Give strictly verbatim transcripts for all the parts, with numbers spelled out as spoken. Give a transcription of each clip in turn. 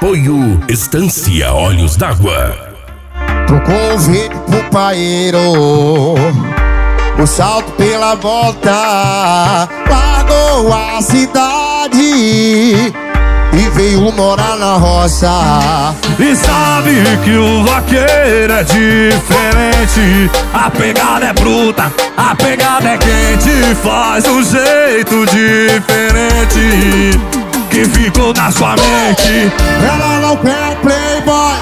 Apoio Estância Olhos d'Água. Trocou o vídeo pro paeiro, o salto pela volta, largou a cidade e veio morar na roça. E sabe que o vaqueiro é diferente, a pegada é bruta, a pegada é quente, faz um jeito diferente que ficou na sua mente. Ela não quer playboy,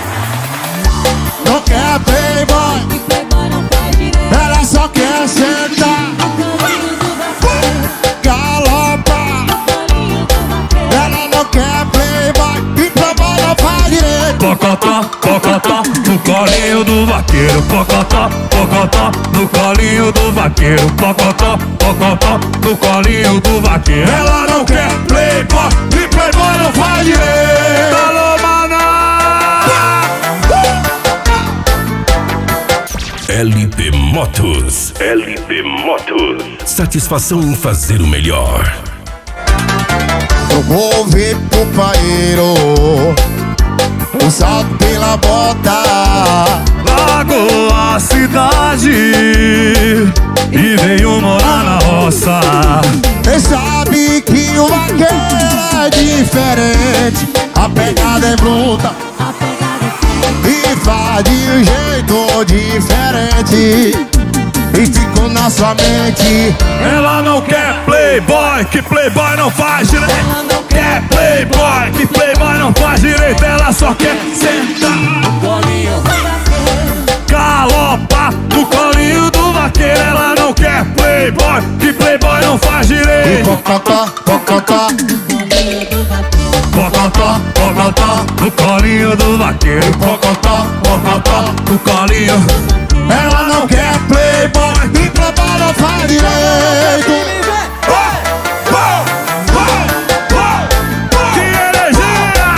não quer playboy, ela só quer sentar, galopa. Ela não quer playboy, e playboy não faz direito. Pocotó, pocotó, no colinho do vaqueiro. Pocotó, pocotó, no colinho do vaqueiro. Pocotó, pocotó, no colinho do vaqueiro. Ela não quer playboy, e playboy não faz direito. Alô, maná! L P Motos. L P Motos. Satisfação em fazer o melhor. Trocou o vídeo pro paeiro, o salto pela bota, Largou a cidade e veio morar na roça. cê sabe que o vaqueiro é diferente, a pegada é bruta e faz de um jeito diferente e ficou na sua mente. Ela não quer playboy, que playboy não faz direito. Ela não quer playboy, que playboy não faz direito. Ela só quer sentar no colinho do vaqueiro, galopa no colinho do vaqueiro. Ela não quer playboy, que playboy não faz E direito. pocotó, pocotó, Pocotó, pocotó, no colinho do vaqueiro. Pocotó, pocotó, no colinho. ela não quer playboy, e playboy não faz direito. Que energia!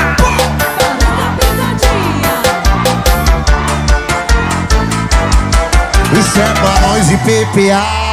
Isso é Barões e P P A.